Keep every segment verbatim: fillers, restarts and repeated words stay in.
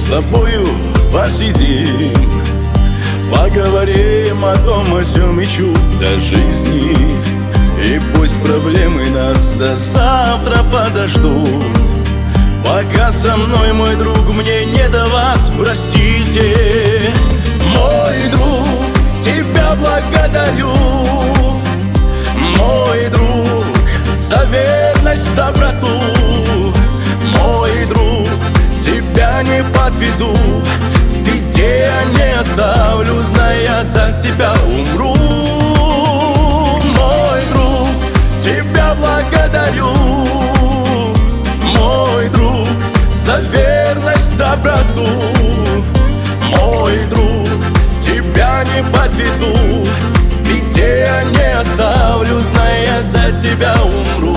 с тобою посидим, поговорим о том, о сём и чуть о жизни. И пусть проблемы нас до завтра подождут, пока со мной мой друг, мне не до вас, простите. Мой друг, тебя благодарю, мой друг, за верность, доброту. Мой друг, тебя не подведу, в беде я не оставлю, зная, за тебя умру. Мой друг, тебя благодарю, мой друг, за верность, доброту. Мой друг, тебя не подведу, в беде я не оставлю, зная, за тебя умру.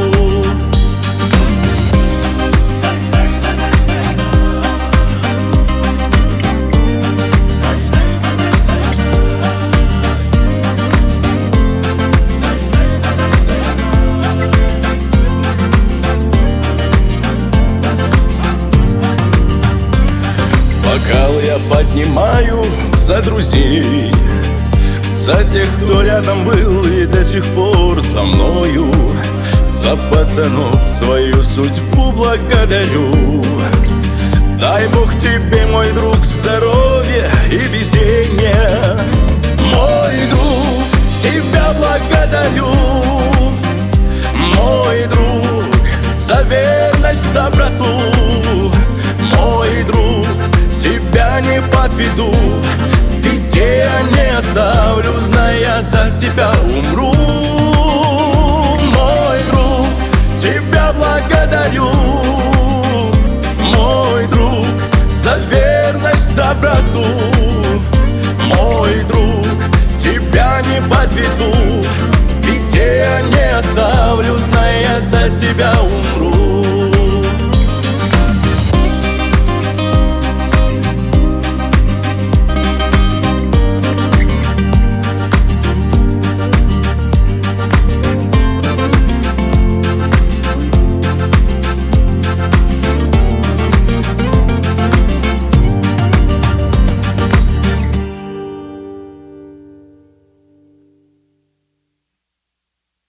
Бокал я поднимаю за друзей, за тех, кто рядом был и до сих пор со мною. За пацанов свою судьбу благодарю. Дай Бог тебе, мой друг, здоровья и везения,